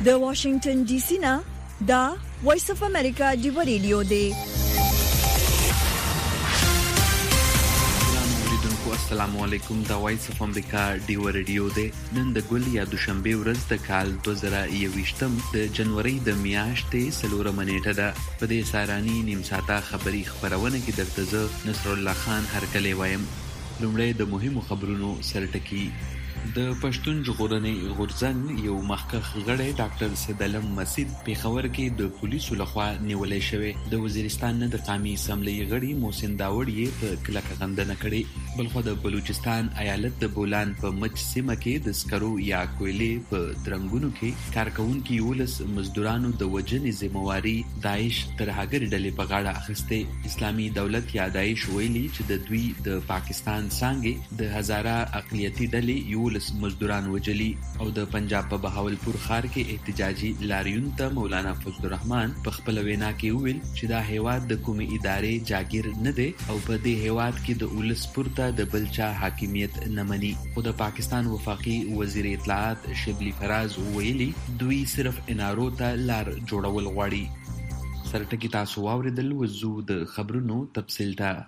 د واشنگټن ډي سي نه دا وایس اف امریکا دی ریډیو دی. السلام علیکم. دا وایس اف امریکا دی ریډیو دی. نن د ګل یا دوشنبه ورځ د کال 2021 د جنوري د میاشتې 4 نیټه ده. په دې سارانی نیم ساعته خبری خبرونه کې درته زه نصر الله خان هرکلی وایم. لومړی د مهمو خبرونو سرټکی. د پښتون ژغورنې غورځنګ یو مخکښ غړی ډاکټر سیدعلم مسید پیښور کې د پولیسو لخوا نیولای شوی. د وزیرستان نه د قومي اسمبلی غړي محسن داوړ یې په کلکه غندنه کړې. بلخو د بلوچستان ایالت د بولان په مچ سیمه کې د سکرو یا کویلې په درنګونو کې کارکونکو 11 مزدورانو د وجنې ذمہواری داعش ترهګر ډلې په غاړه اخیسته. اسلامي دولت یا داعش ویلي چې د دوی د پاکستان څنګه د هزاره اقلیتی ډلې 11 مزدوران وجلی. او د پنجاب په بهاولپور ښار کې احتجاجي لاریون ته مولانا فضل الرحمن په خپل وینا کې ویل چې دا هیواد د کومې ادارې جاگیر نه دی او په دې هیواد کې د ولس پورته د بلچا حاکمیت نه مني. خو د پاکستان وفاقي وزیر اطلاعات شبلی فراز ویلي دوی صرف انارو ته لار جوړول غواړي. سرټکی تاسو واوریدل. وزو د خبرونو تفصیل ته.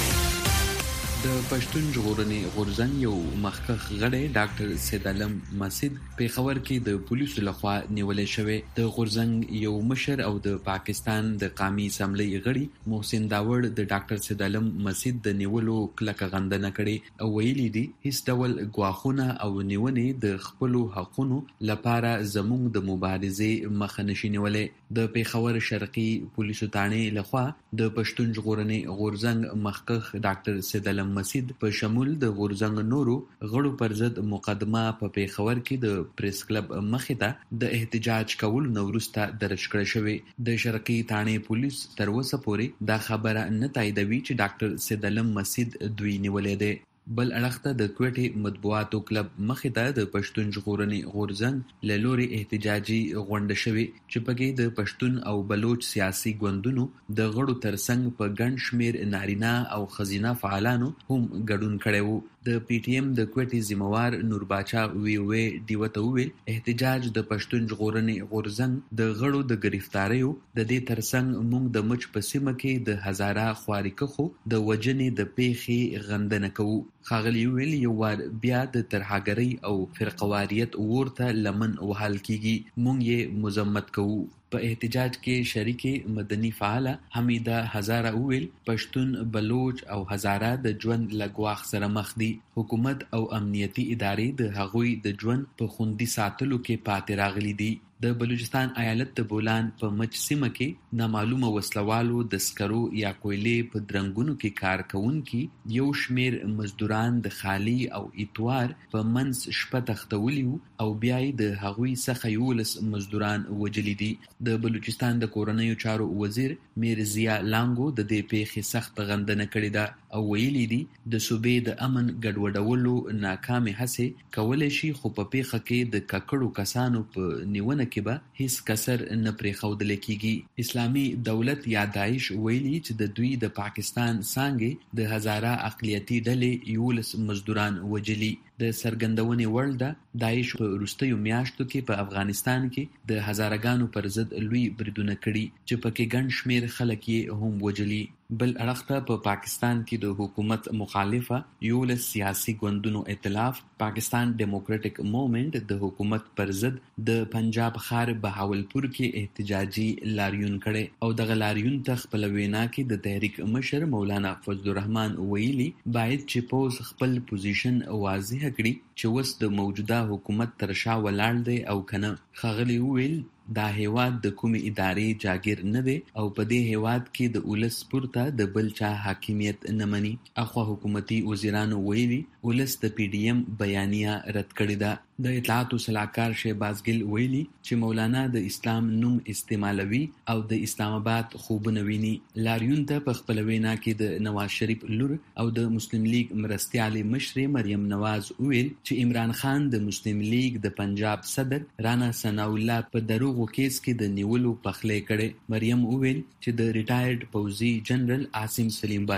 د پښتون ژغورنې غورځنګ یو مخکښ غړی ډاکټر سیدعلم مسید پیښور کې د پولیسو لخوا نیولای شوی. د غورځنګ یو مشر او د پاکستان د قومي اسمبلی غړي محسن داوړ د ډاکټر سیدعلم مسید د نیولو کلکه غندنه کړې او ویلي دي هیڅ ډول ګواښونه او نیونې د خپل حقوقو لپاره زموږ د مبارزې مخه نشي نیولای. د پیښور شرقي پولیسو ثانې لخوا د پښتون ژغورنې غورځنګ مخکښ ډاکټر سیدعلم مسید په شمول د غورځنګ نورو غړو پر ضد مقدمه په پیښور کې د پریس کلب مخې ته د احتجاج کولو نه وروسته درج کړې شوې. د شرقي ثانې پولیس تر اوسه پورې دا خبره نه تاییدوي چې ډاکټر سیدعلم مسید دوی نیولې ده. بل اړخ ته د کوټې مطبوعاتو کلب مخې ته د پښتون ژغورنې غورځنګ له لوري احتجاجي غونډه شوې چې پکې د پښتون او بلوچ سیاسي ګوندونو د غړو ترڅنګ په ګڼ شمېر نارینه او ښځینه فعالانو هم ګډون کړی وو. د پی ټی ایم د کوټې ذمہوار نور باچا وی ډیو ته وویل احتجاج د پښتون ژغورنې غورځنګ د غړو د گرفتاریو د دې ترڅنګ موږ د مچ په سیمه کې د هزاره خواریکخو د وجنې د پیښې غندنه کوو. ښاغلي ویل یو وار بیا د ترهګرۍ او فرقواریت ورته لمن وهل کیږي. موږ یې مذمت کوو. په احتجاج کې شریکه مدني فعاله حمیده هزاره ویل پښتون بلوچ او هزاره د ژوند لګواخ سره مخ دي. حکومت او امنیتي ادارې د هغوی د ژوند په خوندي ساتلو کې پاتې راغلي دي. د بلوچستان ایالت د بولان په مچ سیمه کې نامعلومه وسلوالو د سکرو یا کویلې په درنګونو کې کار کوونکي یو شمیر مزدوران د خالی او اتوار په منځ شپه تختولی او بیا د هغوی څخه 11 مزدوران وجلی دي. د بلوچستان د کورنیو چارو وزیر میرزیا لانګو د دې پیښې سخت غندنه کړې ده او ویلي دي د صوبې د امن ګډوډولو ناکامې هڅې کولای شي خو په پیښه کې د ککړو کسانو په نیونه کې به هیڅ کسر نه پرېښودل کېږي. اسلامي دولت یا داعش ویلي چې د دوی د پاکستان څنګه د هزاره اقلیتی ډلې 11 مزدوران وجلی. د سرګندونې وړ ده داعش په وروستیو میاشتو کې په افغانستان کې د هزارهګانو پر ضد لوی بریدونه کړي چې پکې ګڼ شمېر خلک یې هم وجلی. بل اړخ ته په پاکستان کې د حکومت مخالفه 11 سیاسي ګوندونو ائتلاف پاکستان ډیموکراټک موومېنټ د حکومت پر ضد د پنجاب ښار بهاولپور کې احتجاجي لاریون کړي او دغه لاریون ته خپل وینا کې د تحریک مشر مولانا فضل الرحمن ویلي باید چې پوز خپل پوزیشن واضح کړي چې وس د موجوده حکومت تر شا ولاړ دی او کنه. ښاغلي ویل دا هیواد د کومې ادارې جاگیر نه دی او په دې هیواد کې د ولس پورته د بل چا حاکمیت نه مني. اخوا حکومتي وزیرانو ویلي ولس د پی ډی ایم بیانیه رد کړې ده. د اطلاعاتو صلاحکار شهباز ګل ویلي چې مولانا د اسلام نوم استعمالوي او د اسلام آباد خوبونه ویني. لاریون ته په خپل وینا کې د نواز شریف لور او د مسلم لیگ مرستیالې مشرې مریم نواز ویل چې عمران خان د مسلم لیگ د پنجاب صدر رانا ثناء الله په دروغو کیس کې د نیولو پخلی کړي. مریم ویل چې د ریټایرډ پوځي جنرال عاصم سلیم باجوا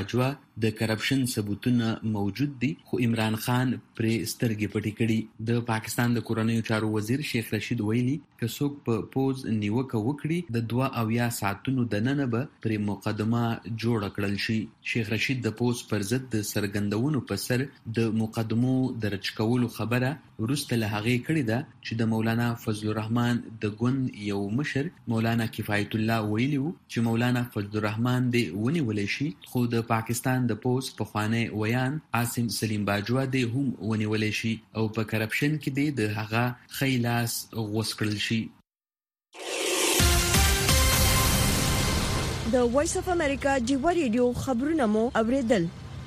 د کرپشن ثبوتونه موجود دي، خو عمران خان پرې سترګې پټې کړي. د پاکستان د کورنیو چارو وزیر شیخ رشید ویلي که څوک په پوز نیوکه وکړي د 72 ساعتونو دننه به پرې مقدمه جوړه کړل شي. شیخ رشید د پوز پر ضد د څرګندونو په سر د مقدمو درج کولو خبره وروسته له هغې کړې ده چې د مولانا فضل الرحمن د ګوند یو مشر مولانا کفایت الله ویلي و چې مولانا فضل الرحمن دې ونیولی شي، خو د پاکستان د پوز پخوانی ویان عاصم سلیم باجوا دې هم ونیولی شي او په کرپشن کې دې د هغه ښی لاس غوڅ کړل شي. د وایس اف امریکا ډیوا ریډیو خبرونه مو اوریدل.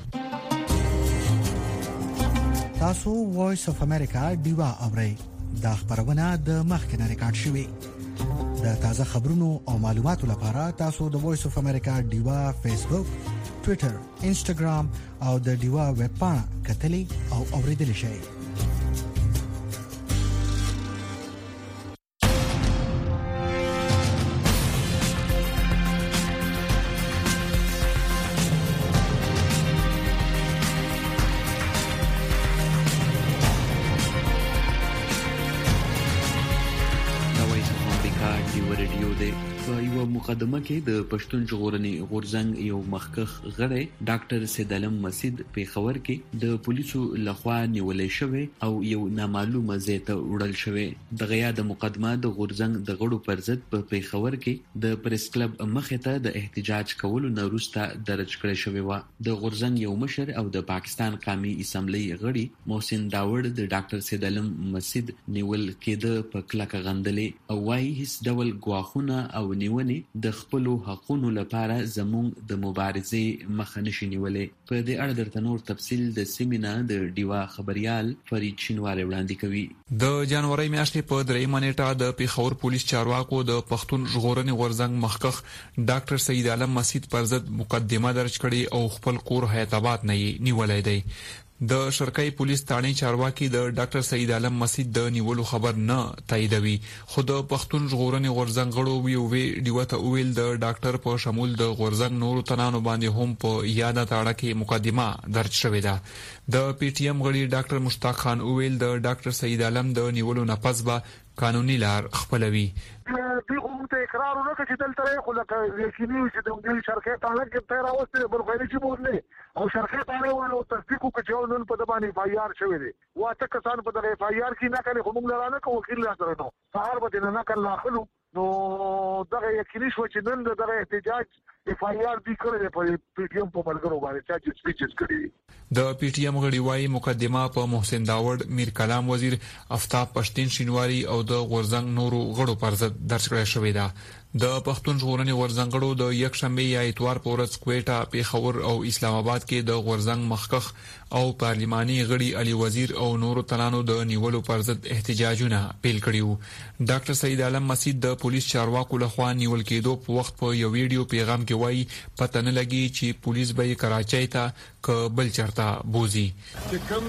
تاسو وایس اف امریکا ډیوا اورئ. دا خبرونه د مخکنه ریکارډ شوې. د تازه خبرونو او معلوماتو لپاره تاسو د وایس اف امریکا ډیوا فیسبوک، ټوئیټر، انسټاګرام او د ډیوا ویب پاڼه کتلی او اوریدلی شئ. مقدمه کې د پښتون ژغورنې غورځنګ یو مخکښ غړی ډاکټر سید علم مسید پیښور کې د پولیسو لخوا نیولې شوی او یو نامعلومه ځای ته وړل شوی. دغه یاد مقدمه د غورځنګ د غړو پر ضد په پیښور کې د پریس کلب مخې ته د احتجاج کولو نه وروسته درج کړی شوی و. د غورځنګ یو مشر او د پاکستان قومي اسمبلی غړي محسن داوړ د ډاکټر سید علم مسید نیول کېده په کلکه غندلې او وايي هیڅ ډول ګواښونه او نیونې د خپلو حقونو لپاره زموږ د مبارزې مخه نشي نیولې. په دې اړه درته نور تفصیل د سیمینا د ډیوا خبريال فرید شینواری وړاندې کوي. د جنوري میاشتې په 3 نیټه د پیښور پولیس چارواکو د پښتون ژغورنې غورځنګ مخکښ ډاکټر سید علم مسید پر ضد مقدمه درج کړي او خپل کور حیاتاباد نه نیولای دی. د شرقي پولیس تاڼي چارواکي د ډاکټر سید علم مسید د نیولو خبر نه تاییدوي، خو د پښتون ژغورنې غورځنګ غړو وی ډیوه ته ویل د ډاکټر په شمول د غورځنګ نورو تنانو باندې هم په یاده تاړه کې مقدمه درج شوې ده. د پی ټی ایم غړي ډاکټر مشتاق خان ویل د ډاکټر سید علم د نیولو نه پس به قانوني لار خپلوي. دغه ته اقرار ورکړي چې دلته خو لکه یقیني چې د دې شرکت تعلق کې تیر اوسه بل غیر چې بوله او شرکت تعلق ولو تصدیق وکړي نن په دبانې فایار شوی دی. واته کسان په دغه فایار کې نه کړي خو موږ لرانه کوو وکیل را سره نو سهار به نه کړل اخلو نو دغه یقیني شو چې نن دغه احتجاج فایار دی کړی په پی ټی ایم په ملګرو باندې چې سپیچز کړي. د پی ټی ایم غړي وايي مقدمه په محسن داوړ، میر کلام وزیر، افتاب پښتین شینواری او د غورځنګ نورو غړو پر ضد درج کړی شوی ده. د پښتون ژغورنې غورځنګ غړو د یک شنبه یا اتوار په ورځ کوټه، پیښور او اسلام آباد کې د غورځنګ مخکښ او پارلماني غړي علي وزیر او نورو تنانو د نیولو پر ضد احتجاجونه پیل کړیو. ډاکټر سید علم مسید د پولیس چارواکو لخوا نیول کېدو په وخت په یو ویډیو پیغام کې وایي پته نه لګي چې پولیس به کراچۍ ته ک بل چرته بوزي. کوم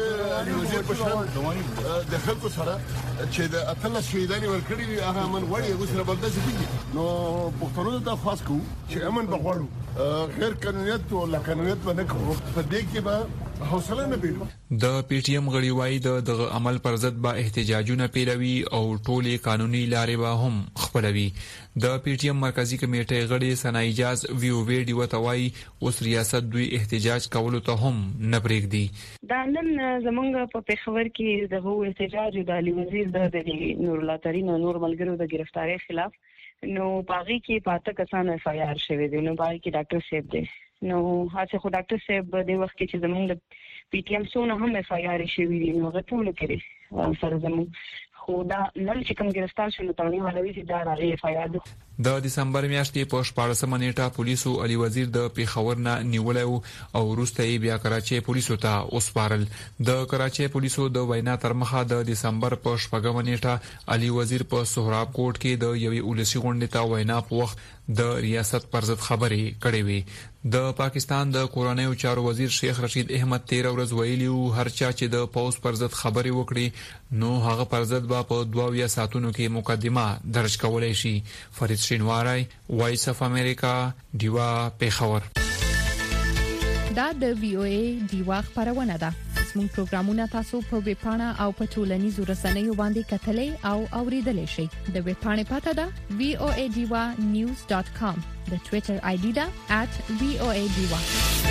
د وزیر په شان د خلکو سره چې د اتل شهیدانی ورکړي هغه من وړي غوښنه بلدسي دي نو پښتونولو ته خاص کو چې امن بغواړو غیر قانونیت او لا قانونیت باندې کوو په دې کې به حوصله نه پیلو. د پی ټی ایم غړي وايي د عمل پر ضد به احتجاجونه پیلوي او ټولې قانوني لارې به هم خپلوي. د پی ټی ایم مرکزی کمیټې غړي ثنا اجاز ویو ویډیو ته وايي اوس ریاست دوی احتجاج کولو ته هم نه پرېږدي. دا نن زمونږ په پیښور کې دغه احتجاج د علي وزیر د نور الله ترين نور ملګرو د گرفتاری خلاف نو باغی کې پاته کسان اف آی آر شوی دی. نو باغی کې ډاکټر صاحب دی نو هڅه خو ډاکټر صاحب د وخت کې چې زمونږ پی ټی ایم سونه هم اف آی آر شوی دی نو غټول کړي سره زمونږ خو دا نن چې کوم گرفتار شول تړونی ولوي چې دا راغی اف آی آر د دسمبر میاشتې په 14 نیټه پولیسو علي وزیر د پیښور نه نیولای او وروسته یې بیا کراچۍ پولیسو ته وسپارل. د کراچۍ پولیسو د وینا تر مخه د دسمبر په 14 نیټه علي وزیر په سهراب کوټ کې د یوې ولسی غونډې ته وینا په وخت د ریاست پر ضد خبرې کړې وې. د پاکستان د کورنیو چارو وزیر شیخ رشید احمد 13 ورځ ویلیو هر چا چې د پوز پر ضد خبرې وکړي نو هغه پر ضد په 22 ساعتونو کې مقدمه درج کولای شي. فرید شینواری، وایس اف امریکا، ډیوا، پیښور. دا د وی او ای دیوا خبرونه ده. زموږ پروګرامونه تاسو په ویب پاڼه او په ټولنیزو رسنیو باندې کتلې او اوریدلې شئ. د ویب پاڼې پته ده voadiwa.news.com. د ټوئیټر آی ډي ده @voadiwa.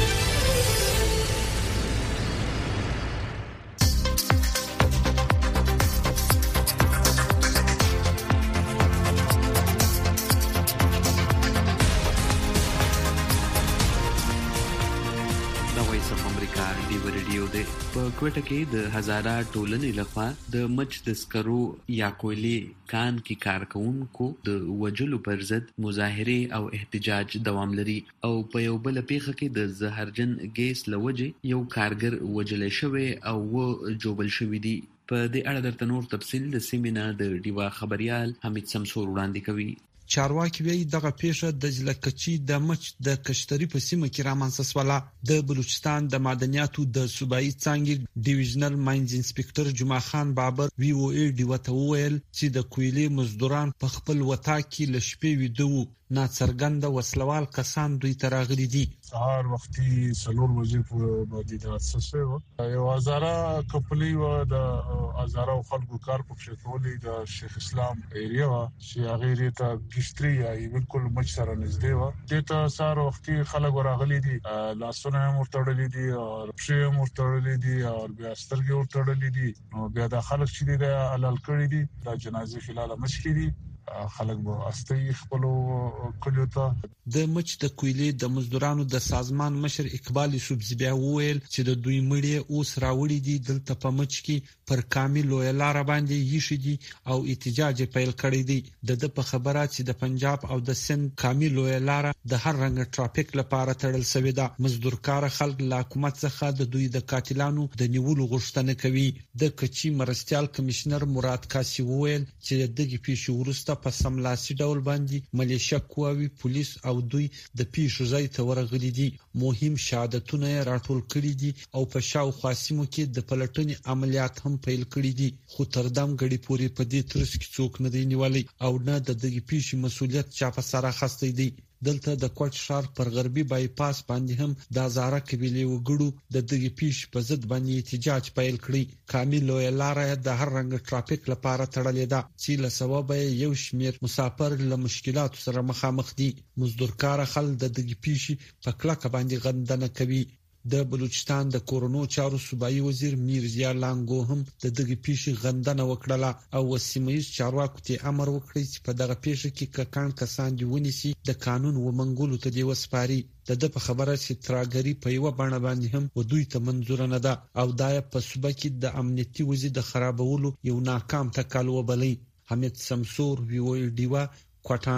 په کوټه کې د هزاره ټولنې لخوا د مچ د سکرو یا کویلې کان کې کارکونکو د وجلو پر ضد مظاهره او احتجاج دوام لري او په یو بل پیښه کې د زهرجن ګیس لوجه یو کارګر وجل شوی او جوبل شوی دی. په دې اړه درته نور تفصیل د سیمینه د ډیوا خبريال حمید سمسور وړاندې کوي. چارواکي وی دغه پیښه د جلکچی د مچ د کشتری په سیمه کې رامنځته شوه. د بلوچستان د معدنیاتو د صوبایي څانګې ډیویژنل ماینز انسپکټر جمعه خان بابر وی او ای ډیو ته ویل چې د کویلې مزدوران په خپل وتا کې لشپې ویدو ناڅرګند وسلوال کسان دوی تراغلي دي. سهار وختي سلور وجې په باندې د اساسه یو هزاره کپلی و د هزاره خلکو کار په شکولې د شیخ اسلام ایریا چې هغه ته ګشتري ای بالکل مچ سره نږدې و. دته سهار وختي خلک ورغلي دي، لاسونه مرتړلې دي او پښې مرتړلې دي او بیا سترګې مرتړلې دي. نو بیا د خلک چې د علل کړی دي د جنازې خلاله مشکې دي. خلک به استي خپل کلیو ته د مچ د کویلې د مزدورانو د سازمان مشر اقبال یوسف بیا وویل چې د دوی مړي اوس راوړي دي دلته په مچ کې پر کامل لویلار باندې یشي دي او احتجاج پیل کړی دی. د په خبرات چې د پنجاب او د سند کامل لویلار د هر رنګ ټرافیک لپاره تړل شوی دی. مزدورکار خلک له حکومت څخه د دوی د قاتلانو د نیولو غوښتنه کوي. د کچي مرستيال کمشنر مراد کاسي وویل چې دغه پیښه ورسته په سملاسي ډول باندې ملیشیا قواوی پولیس او دوی د پیښو ځای ته ورغلي دي. مهم شهادتونه راټول کړي دي او په شاوخوا سیمو کې د پلټنې عملیات هم پیل کړي دي. خو تر دم غړي پورې په دې ترڅ کې څوک نه دی نیولای او نه د دغه پیښې مسولیت چا په سر اخیستی دی. دلته د کوټ شهر پر غربي بایپاس باندې هم د هزاره قبيله وګړو د دغه پیښ په ضد باندې احتجاج پیل کړی. کامل لویلار د هر رنګ ټرافیک لپاره تړلې ده چې له سبب یو شمیر مسافر له مشکلاتو سره مخامخ دي. مزدورکار خلک د دغه پیښ په کلک باندې غندنه کوي. د بلوچستان د کورونو چارو صوبایي وزیر میرزیا لانګو هم د دغه پیښې غندنه وکړه او وسیمایي چارواکو ته امر وکړ چې په دغه پیښه کې ککان کسان دی ونیسي د قانون و منګولو ته دی وسپاري. د په خبره چې تراګری په یو باندې باندې هم و دوی ته منظور نه ده او دای په صوبه کې د امنیتي وضعیت د خرابولو یو ناکام تکل وبلی. حمید سمسور وی او ډیوا کوټه.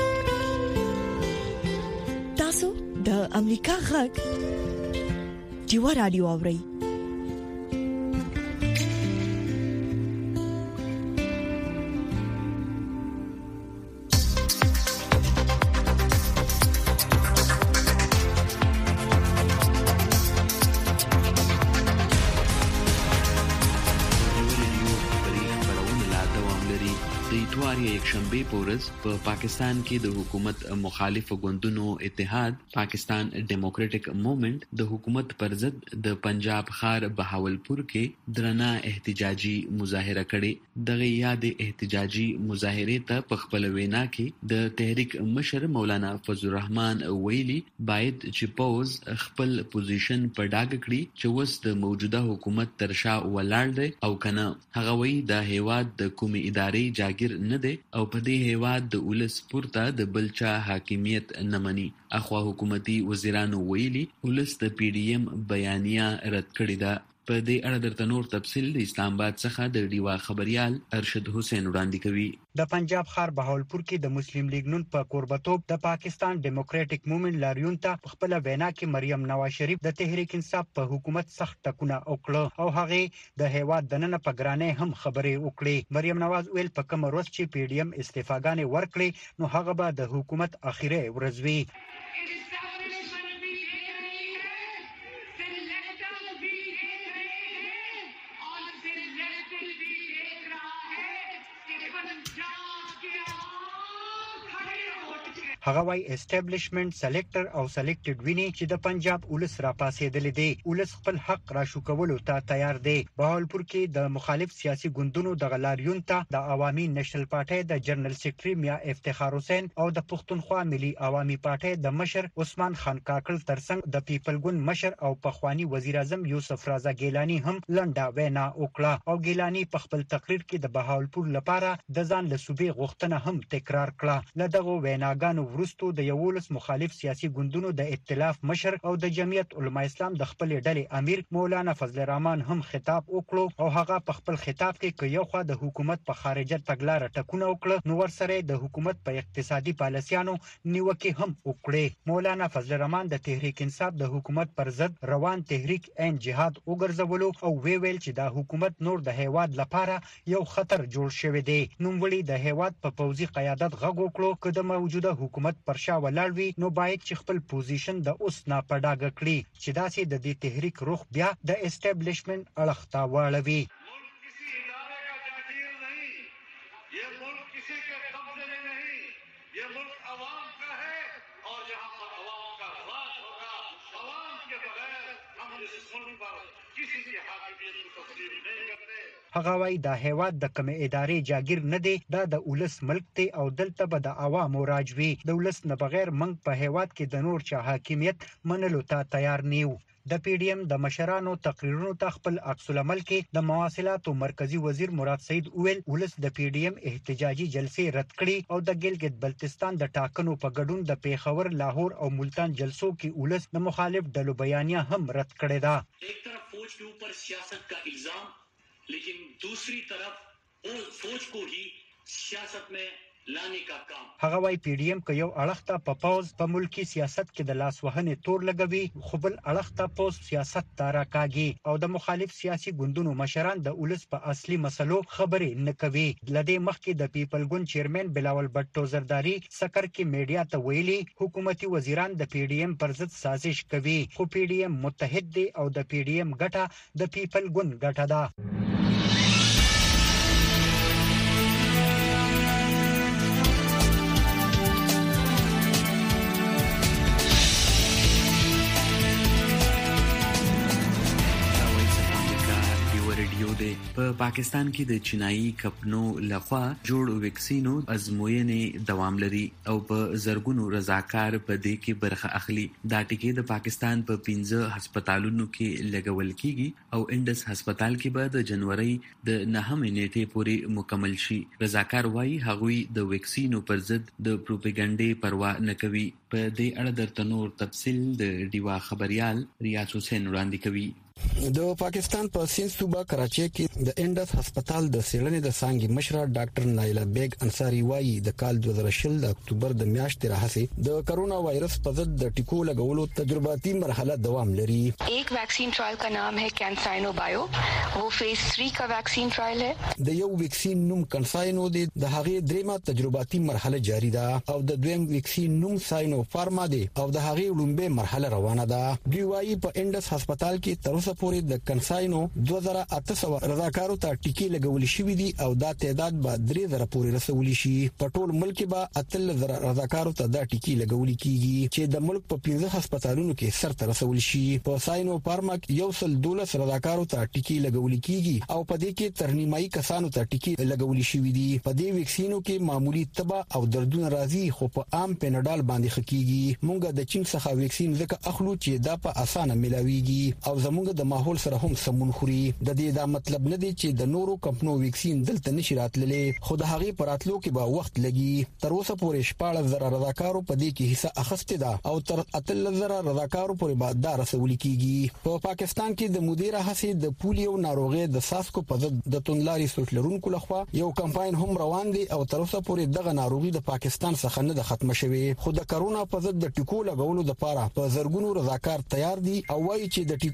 تاسو د امریکا غږ دیوا رادیو اورئ. یکشنبه په ورځ په پاکستان کې د حکومت مخالف ګوندونو اتحاد پاکستان ډیموکراټک موومېنټ د حکومت پر ضد د پنجاب ښار بهاولپور کې درنه احتجاجي مظاهره کړې. دغه یاد احتجاجي مظاهره ته په خپل وینا کې د تحریک مشر مولانا فضل الرحمن ویلي باید چې پوز خپل پوزیشن په ډاګ کړي چې وس د موجوده حکومت ترشا ولاړ دی او کنه. هغه وی د هیواد د کومې ادارې جاګیر نه دی او په دې هیواد د ولس پورته د بلچا حاکمیت نه مني. اخوا حکومتي وزیرانو ویلي ولس د پی ډی ایم بیانیه رد کړې ده. په دې اړه درته نور تفصیل د اسلام آباد څخه د ډیوا خبريال ارشد حسین وړاندې کوي. د پنجاب ښار بهاولپور کې د مسلم لیگ نون په قربتوب د پاکستان ډیموکراټک موومېنټ لاریون ته خپل وینا کې مریم نواز شریف د تحریک انصاف په حکومت سخت ټکونه وکړه او هغه د هیواد دننه په ګرانه هم خبرې وکړي. مریم نواز ویل په کوم ورځ چې پی ډی ایم استعفاګانې ورکړي نو هغه به د حکومت اخیره ورځ وي. هغه وايي اسټابلیشمنت سلیکټر او سلیکټډ ویني چې د پنجاب ولس را پاسېدل دي ولس خپل حق را شو کولو ته تیار دی بهاولپور کې د مخالف سیاسي ګوندونو د غلاریون ته د عوامي نېشنل پارټي د جنرال سیکریټري میا افتخار حسین او د پښتونخوا ملي عوامي پارټي د مشر عثمان خان کاکل ترڅنګ د پیپل ګوند مشر او پخوانی وزیر اعظم یوسف رضا ګیلانی هم لنډه وینا وکړه او ګیلانی په خپل تقریر کې د بهاولپور لپاره د ځان له صوبې غوښتنه هم تکرار کړه لدغه ویناګانو وروسته د یولس مخالف سیاسي ګوندونو د ائتلاف مشر او د جمعیت علماء اسلام د خپل ډلې امیر مولانا فضل الرحمن هم خطاب وکړو او هغه په خپل خطاب کې یو خوا د حکومت په خارجه تګلارې ټکونه وکړه نو ورسره د حکومت په اقتصادي پالیسیانو نیوکه هم وکړه مولانا فضل الرحمن د تحریک انصاف د حکومت پر ضد روان تحریک ان جهاد وګرځولو او ویل چې د حکومت نور د هیواد لپاره یو خطر جوړ شوی دی نوموړي د هیواد په پوځي قیادت غږ وکړو چې د موجوده حکومت پر شا ولاړ وي نو باید چې خپل پوزیشن د اوس نه پډاګه کړي چې داسې د دې تحریک روح بیا د اسټابلیشمنت اړخ ته واړوي هغه وايي د هیواد د کم ادارې جاگیر نه دی دا د ولس ملک دی او دلته به د عوامو راجوي د ولس نه بغیر منګ په هیواد کې د نور چا حاکمیت منلو ته تیار نیو د پی ډی ایم د مشرانو تقریرونو ته خپل عکس العمل کې د مواصلاتو مرکزی وزیر مراد سعید اویل ولس د پی ډی ایم احتجاجي جلسې رد کړي او د ګلګت بلتستان د ټاکنو په ګډون د پیښور لاهور او ملتان جلسو کې ولس د مخالف ډلو بیانیه هم رد کړي دا ایک طرف فوج کے اوپر سیاست کا الزام لیکن دوسری طرف فوج کو ہی سیاست میں لانے کا کام هغه وايي پی ډی ایم کې یو اړخ ته په پوز په ملکی سیاست کې د لاس وهنې تور لګوي خو بل اړخ ته پوز سیاست تارا کاږي او د مخالف سیاسي ګوندونو مشران د ولس په اصلي مسلو خبرې نه کوي لدې مخکې د پیپل ګوند چیرمن بلاول بټو زرداری سکر کې میډیا ته ویلي حکومتي وزیران د پی ډی ایم پر ضد سازش کوي خو پی ډی ایم متحد دی او د پی ډی ایم ګټه د پیپل ګوند ګټه ده په پاکستان کې د چینایي کمپنو لخوا جوړ ویکسینو ازموینې دوام لري او په زرګونو رضاکار په دې کې برخه اخلي دا ټکی د پاکستان په 15 هسپتالونو کې لګول کیږي او انډس هسپتال کې به د جنوري د 9 نیټې پورې مکمل شي رضاکار وايي هغوی د ویکسینو پر ضد د پروپاګاندا پروا نه کوي په دې اړه درته نور تفصیل د ډیوا خبريال ریاض حسین وړاندې کوي د پاکستان په سند صوبه کراچۍ کې د انډس هسپتال د سیړنې د څانګې مشره ډاکټر نایلا بیگ انصاری وايي د کال 2020 د اکتوبر د میاشتې راهیسې د کرونا وایرس په ضد د ټیکو لګولو تجرباتي مرحله دوام لري एक vaccine trial का नाम है कैंसाइनो बायो वो फेज 3 का वैक्सीन ट्रायल है د یو ویکسین نوم کنساینو دی د هغې دریمه تجرباتي مرحله جاری ده او د دویم ویکسین نوم ساینو فارما دی او د هغې لومبه مرحله روانه ده دوی وايي په انډس هسپتال کې تر اوسه پورې د کنساینو 2800 رضاکارو ته ټیکې لګول شوې دي او دا تعداد به 3000 پورې رسول شي په ټول ملک به 3000 رضاکارو ته دا ټیکې لګول کیږي چې د ملک په 15 هسپتالونو کې سرته رسول شي په ساینو فارما یو سل 12 رضاکارو ته ټیکې لګول کیږي او په دې کې ترنیمایي کسانو ته ټیکې لګول شوې دي په دې ویکسینو کې معمولی تبه او دردونه راځي خو په عام پیناډال باندې خکېږي مونږ د چین څخه ویکسین ځکه اخلو چې دا په اسانه ملاويږي او زموږ د ماحول سره هم سمون خوري د دې دا مطلب نه دی چې د نورو کمپنو ویکسین دلته نشي راتللې خو د هغې پراتلو کې به وخت لګي تر اوسه پورې 14000 رضاکارو په دې کې حصہ اخیسته ده او تر 3000 رضاکارو پورې به دا رسول کیږي په پاکستان کې د مدیر هڅې د پولیو ناروغي د ساسکو په ضد د توندلاري سوچ لرونکو لخوا یو کمپاین هم روان دی او تر اوسه پورې دغه ناروغي د پاکستان څخه نه د ختمه شوی خو د کرونا په ضد د ټیکو لګولو لپاره په زرګونو رضاکار تیار دي او وايي چې د ټیکو په ضد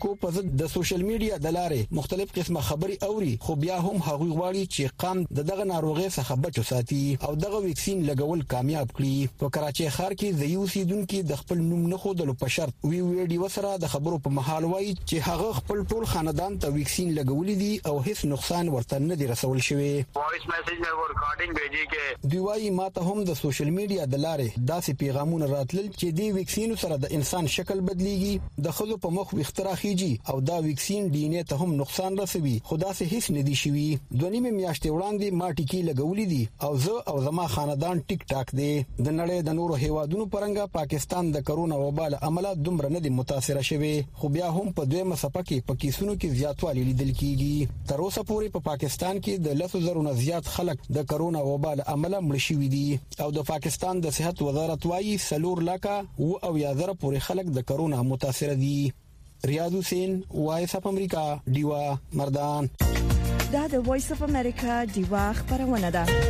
د سوشل میډیا د لارې مختلف قسمه خبري اوري خو بیا هم هغوی غواړي چې قام دغه ناروغي څخه بچو ساتي او دغه ویکسین لګول کامیاب کړي. په کراچي ښار کې د یو سیدونکو د خپل نوم نه خودلو په شرط ویډیو سره د خبرو په محل وایي چې هغه خپل ټول خاندان ته ویکسین لګولې دي او هیڅ نقصان ورته نه دی رسول شوی. وایس میسج مې ورکارډینګ بھیجی کې دوی وايي ماته هم د سوشل میډیا د لارې داسې پیغامونه راتلل چې د ویکسین سره د انسان شکل بدليږي د خلکو په مخ وخترا خيږي او دا ویکسین ډي ان اے ته هم نقصان رسوي. خدا سه هیڅ نه دي شوی. دونیمه میاشتې وړاندې ما ټیکی لګولې دي او زه او زما خاندان ټیک ټاک دي. د نړۍ د نورو هیوادونو پرنګه پاکستان د کرونا وبا له امله دومره نه دي متاثر شوی خو بیا هم په دویمه صفه کې په کیسونو کې زیاتوالی لیدل کیږي. تر اوسه پورې په پاکستان کې د 100,000 نه زیات خلک د کرونا وبا له امله مړ شوي دي او د پاکستان د صحت وزارت وايي 4 لکه او یا زره پورې خلک د کرونا متاثر دي. ریاض حسین وایس اف امریکا دیوا مردان. دا د وایس اف امریکا دیوا خبرونه ده.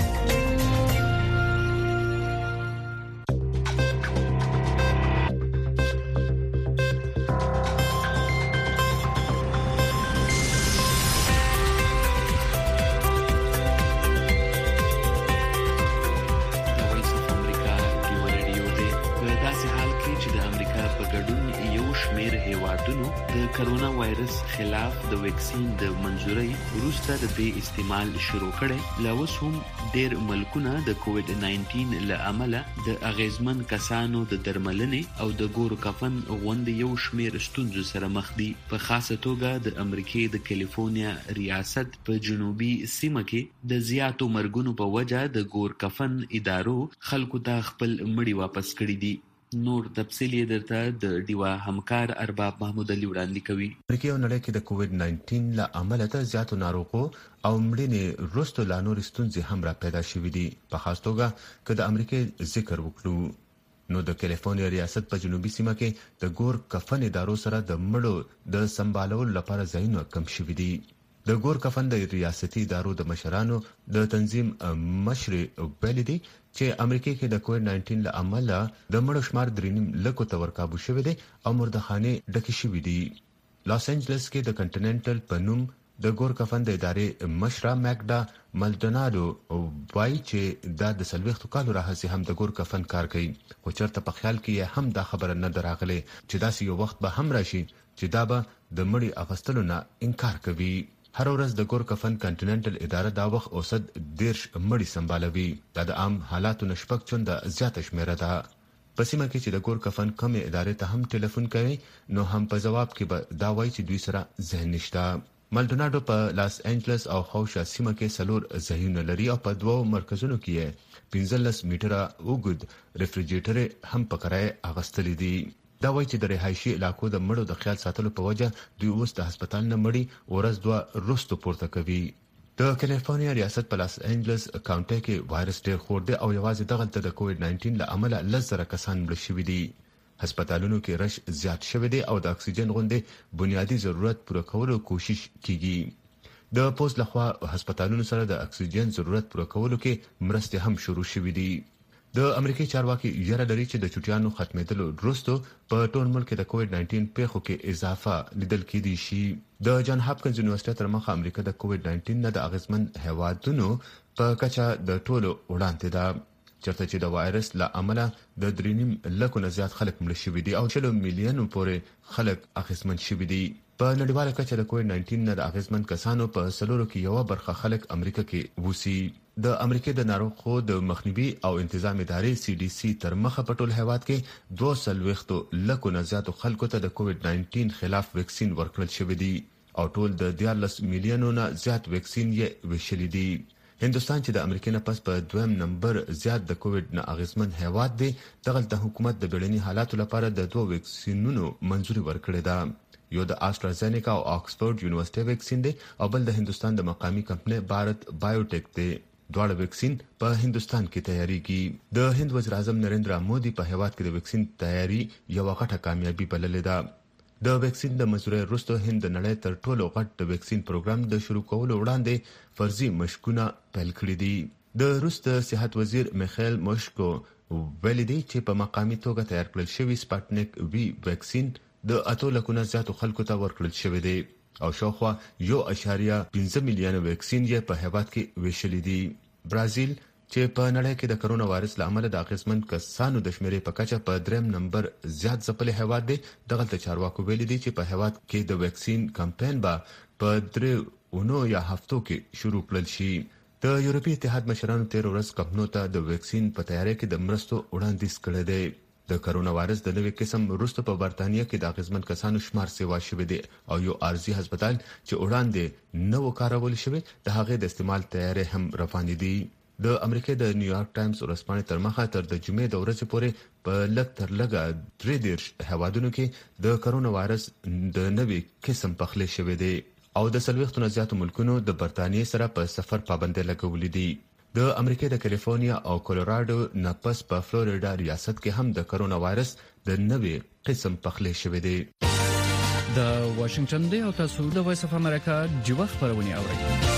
د کرونا وایرس خلاف د ویکسین د منزوري وروسته د دې استعمال شروع کړي. لا اوس هم ډېر ملکونه د کووډ 19 له امله د اغیزمن کسانو د درملنې او د ګورو کفن غونډې یو شمېر ستونزو سره مخ دي. په خاصه توګه د امریکای د کالیفورنیا ریاست په جنوبي سیمه کې د زیاتو مرګونو په وجه د ګور کفن ادارو خلکو ته خپل مړي واپس کړي دي. نور تفصیل یې درته د دیوا همکار ارباب محمود علي وړاندې کوي. امریکا نړۍ کې د کووډ 19 له امله د زیاتو ناروغو او مړینې وروسته لا نور ستونزې هم را پیدا شوې دي. په خاص توګه که د امریکا ذکر وکړو نو د کالیفورنیا ریاست په جنوبي سیمه کې د ګور کفن ادارو سره د مړو د سمبالولو لپاره ځایونه کم شوي دي. د ګور کفن د ریاستي ادارو د مشرانو د تنظیم مشر ویلي دي چې امریکا کې د کووډ 19 له امله د مړو شمار 3 لکو ته ورکابو شوی دی او مردخانه ډکې شوې دي. لاس انجلس کې د کنټیننټل په نوم د ګور کفن د ادارې مشره ماګدا مالډوناډو وایي چې دا د سلويختو کالو راهسي هم د ګور کفن کار کوي خو چرته په خیال کې هم دا خبره نه دراغله چې داسې یو وخت به هم راشي چې دا به د مړي اغستلو نه انکار کوي. هر ورځ د ګور کفن کنټیننټل اداره دا وخت اوسط 10 مړي سمبالوي. دا د عام حالاتو نشپک چونده زیاته شمیره ده. په سیمه کې چې د ګور کفن کومې ادارې ته هم ټلیفون کوي نو هم په جواب کې به دا وایي چې دوی سره ذهن نشته. مالډوناډو په لاس انجلس او خوشا سیمه کې 4 ځایونه لري او په 2 مرکزونو کې 15 میټره اوږد ریفریجریټر هم په کرای اغستلې دي. دا وایي چې د رهایشي علاقو د مړو د خیال ساتلو په وجه دوی اوس د هسپتال نه مړي ورځ 2 رستو پورته کوي. د کالیفورنیا ریاست په لاس انجلس کاونټي کې وایرس ډېر خور دی او یوازې دغه د کووډ 19 له امله 10,000 کسان مړ شوي دي. هسپتالونو کې رش زیات شوی دی او د اکسیجن غونډې بنیادی ضرورت پوره کولو کوشش کیږي. د پوز لخوا هسپتالونو سره د اکسیجن ضرورت پوره کولو کې مرستې هم شروع شوې دي. د امریکای چارواکي یاره لري چې د چټیانو ختمېدلو وروسته په ټول ملک د کووډ 19 پیښو کې اضافه لیدل کېدی شي. د جان هاپکینز یونیورسيټي تر مخه امریکا د کووډ 19 نه د اغیزمن هیوادونو په کچه د ټولو وړاندې ده چرته چې د وایرس له امله د 3 لکو نه زیات خلک مړ شوي دي او 40 میلیون پورې خلک اغیزمن شوي دي. په نړیواله کچه د کووډ 19 نه د اغیزمن کسانو په سلورو کې یو برخه خلک امریکا کې وسی. د امریکا د ناروغو د مخنیوي او انتظام ادارې CDC تر مخه په ټول هیواد کې 200 لکو نه زیات خلکو ته د کووډ 19 خلاف ویکسین ورکړل شوی دی او ټول د 14 میلیونو نه زیات ویکسین یې وشلې دي. هندستان چې د امریکا نه پس په دویم نمبر زیات د کووډ نه اغیزمن هیواد دی دغه د حکومت د بیړني حالاتو لپاره د 2 ویکسینونو منځوري ورکړې ده. یو د آسترازینیکا او آکسفورد یونیورسيټي ویکسین دی او بل د هندستان د مقامی کمپنۍ بھارت بایوټیک دی. دواړه ویکسین په هندستان کې تیاریږي. د هند وزیر اعظم نریندرا مودي په هیواد کې د ویکسین تیاری یو غټه کامیابی بللې ده. د ویکسین د منځوري وروسته هند د نړۍ تر ټولو غټ د ویکسین پروګرام د شروع کولو وړاندې فرضي مشکونه پیل کړي دي. د روس د صحت وزیر میخائیل موشکو ویلي دی چې په مقامی توګه تیار کړل شوی سپاټنیک وی ویکسین د 8 لکونو زیاتو خلکو ته ورکړل شوی دی او شاوخوا 1.5 میلیون ویکسین یې په هیواد کې ویشلې دي. برازیل چې په نړۍ کې د کرونا وایرس لامل د اغیزمن کسانو د شمیرې په کچه په 3 نمبر زیات ځپلې هیواد دی. دغه چارواکو ویلي دي چې په هیواد کې د ویکسین کمپاین به په 3 یا هفتو کې شروع کړل شي. د یورپی اتحاد مشرانو 13 ورځ کمپنو ته د ویکسین په تیاری کې د مرستو وړاندیز کړی دی. د کرونا وایرس د نوې قسم وروسته په برتانیې کې د اغیزمن کسانو شمار سیوا شوی دی او یو ارزي هسپتال چې وړاندې نو کارول شوی د هغې د استعمال تیاری هم روان دي. د امریکا د نیویارک ټایمز ورځپاڼې تر مخه تر د جمعې د ورځې پورې په لږ تر لږه 3 هیوادونو کې د کرونا وایرس د نوې قسم پخلی شوی دی او د 40 نه زیاتو ملکونو د برتانیې سره په سفر پابندۍ لګولې دي. د امریکا د کالیفورنیا او کولوراډو نه پس په فلوریډا ریاست کې هم د کرونا وایرس د نوې قسم پخلی شوی دی. د واشنگټن دی او تاسو د وایس اف امریکا جوخ خبرونه اورئ.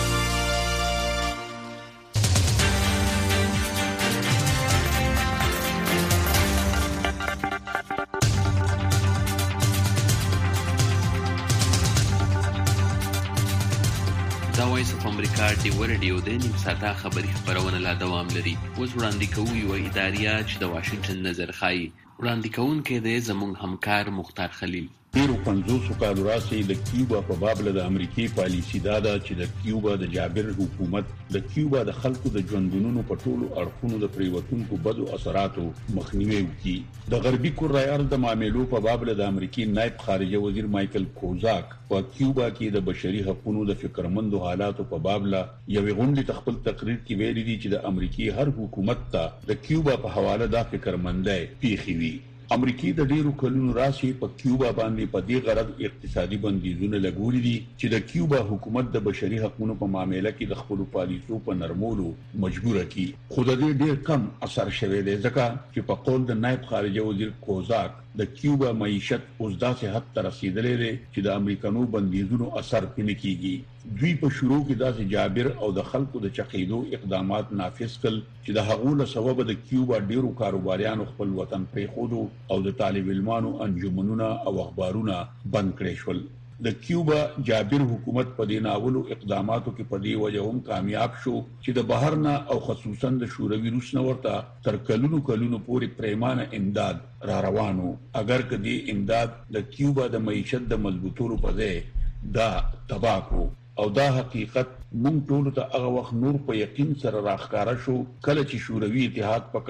دا وایس اف امریکا ډیو رادیو د نیم ساعته خبری خبرونه لا دوام لري. اوس وړاندې کوو یو اداریه چې د واشنگټن نظر خایي. وړاندې کوونکی دی زموږ همکار مختار خلیل. تیرو 50 کالو راځي د کیوبا په بابل د امریکای پالیسی دا ده چې د کیوبا د جابر حکومت د کیوبا د خلکو د ژوندونو په ټولو اړخونو د پریوتونکو بدو اثراتو مخنیوي وکړي. د غربي کوریا د معاملو په بابل د امریکای نائب خارجه وزیر مایکل کوزاک په کیوبا کې د بشري حقوقو د فکرمندو حالاتو په بابل یو غونډه تخپل تقریر کې ویلي دي چې د امریکای هر حکومت ته د کیوبا په حواله د فکرمندۍ پیښې وي. امریکای د ډیرو کلونو راځي په کیوبا باندې په دې غرض اقتصادي بندیزونه لګولي دي چې د کیوبا حکومت د بشري حقوقو په معاملې کې د خپل پالیسو په نرمولو مجبور کی. خو د دې ډیر کم اثر شوی دی ځکه چې په قول د نائب خارجه وزیر کوزاک د کیوبا معیشت اوس داسې حد ته رسیدلې ده چې د امریکانو بندیزونو اثر پنه کیږي. دوی په شروع کې داسې جابر او د خلکو د چقیدو اقدامات نافذ کړل چې د هغو له سبب د کیوبا ډیرو کاروباریانو خپل وطن پریښودو او د طالب علمانو انجمنونه او اخبارونه بند کړي شول. د کیوبا جابر حکومت په دې ناولو اقداماتو کې په دې وجه هم کامیاب شو چې د بهر نه او خصوصا د شوروي روس نه ورته تر کلونو پورې پریمانه امداد را روانو. اگر کدي امداد د کیوبا د معیشت د مضبوطولو په ځای دا تباکو او دا حقیقت مونږ ټول ته هغه وخت نور په یقین سره راخکاره شو کله چې شوروي اتحاد په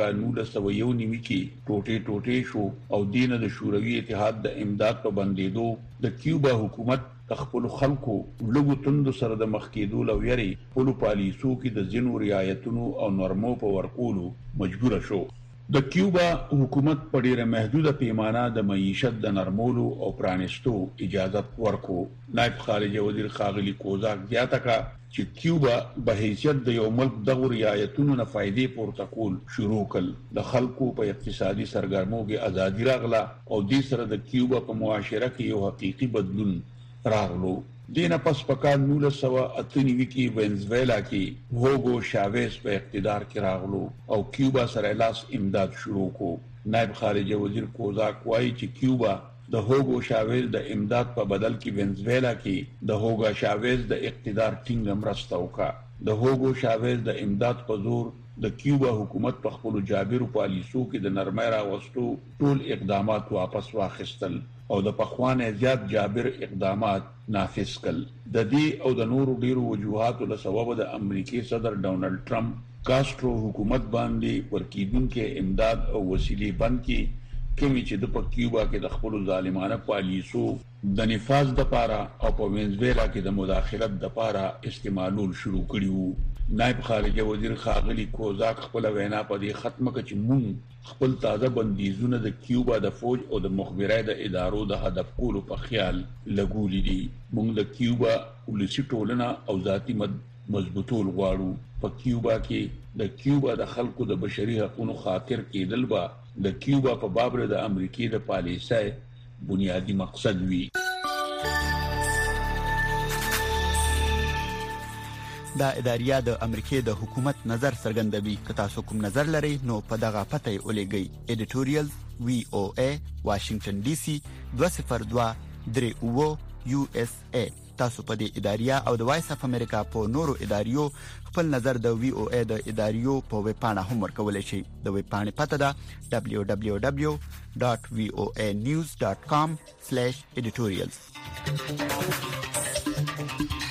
1991 کې ټوټه شو او دینه د شوروي اتحاد د امداد په بندیدو د کیوبا حکومت خپل خلکو لږو توند سره د مخکېدو لویري په پالیسو کې د ځینو رعایتونو او نورمو په ورکولو مجبور شو. د کیوبا حکومت په ډیره محدوده پیمانه د معیشت د نرمولو او پرانستو اجازه ورکو. نائب خارجه وزیر خاغلی کوزاک زیاته کا چې کیوبا به حیثیت د یو ملک د رعایتونو نه فائدې پورته کول شروع کړل. د خلکو په اقتصادي سرګرمو کې ازادي راغله او د سره د کیوبا په معاشره کې یو حقيقي بدلون راغلو. دینه پس پکار 1998 کې وینزویلا کې هوګو شاویز په اقتدار کې راغلو او کیوبا سره لاس امداد شروع کو. نائب خارجه وزیر کوزاک وايي چې کیوبا د هوګو شاویز د امداد په بدل کې وینزویلا کې د هوګا شاویز د اقتدار ټینګ مرسته وکړه. د هوګو شاویز د امداد په زور د کیوبا حکومت په خپل جابر پالیسو کې د نرمۍ راوستو ټول اقدامات واپس واخیستل او د پخوانه زیات جابر اقدامات نافذ کړل. د دې او د نورو ډیرو وجوهاتو له سبب د امریکای صدر ډونالد ټرمپ کاسترو حکومت باندې ورکیدونکو امداد او وسیلې بند کړي کومي چې د کیوبا کې د خپل ظالمانه پالیسو د نفاذ د پاره او په وینزویلا کې د مداخلت د پاره استعمالول شروع کړیو. نائب خارجه وزیر خاغلی کوزاک خپل وینا په دې ختمه کې چې مونږ خپل تازه بندیزونه د کیوبا د فوج او د مخبرای د ادارو د هدف کولو په خیال لګولې دي. مونږ د کیوبا ولسی ټولنه او ذاتی مضبوطول غواړو. په کیوبا کې د کیوبا د خلکو د بشري حقوقو خاطر کېدل با د کیوبا په بابر د امریکای د پالیسۍ بنیادی مقصد وي. دا اداریه د امریکای د حکومت نظر څرګندوي. که تاسو کوم نظر لرئ نو په دغه پته ولېږئ. ایډیټوریال VOA واشنگټن ډي سي 20238 USA. تاسو په دې اداریه او د وایس اف امریکا په نورو اداریو خپل نظر د VOA د اداریو په ویب پاڼه هم ورکولای شئ. د ویب پاڼې پته ده www.voanews.com/editorials.